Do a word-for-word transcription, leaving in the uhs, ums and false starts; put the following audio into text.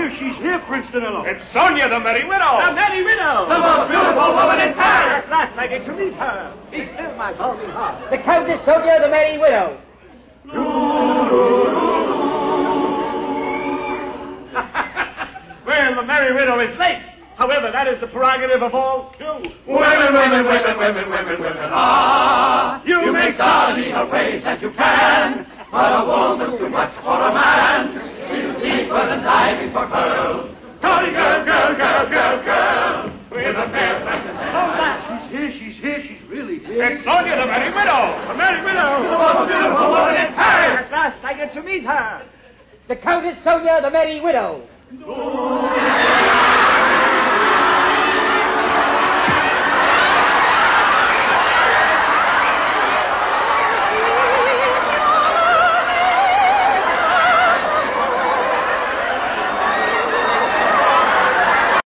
she's here, Prince Danilo. It's Sonia, the Merry Widow. The Merry Widow. The most beautiful woman in Paris. At last I get to meet her. Be still, my falling heart. The Countess Sonia, the Merry Widow. Well, the Merry Widow is late. However, that is the prerogative of all two. Women, women, women, women, women, women, ah. You, you may study her ways as you can, but a woman's too much for a man. He's deeper than diving for pearls. Calling girls, girls, girls, girls, girls, with a fair fashion. Oh, that. She's here, she's here, she's really here. It's Sonia, the Merry Widow. The Merry Widow. The most beautiful woman in Paris. At last I get to meet her. The Countess Sonia, the Merry Widow.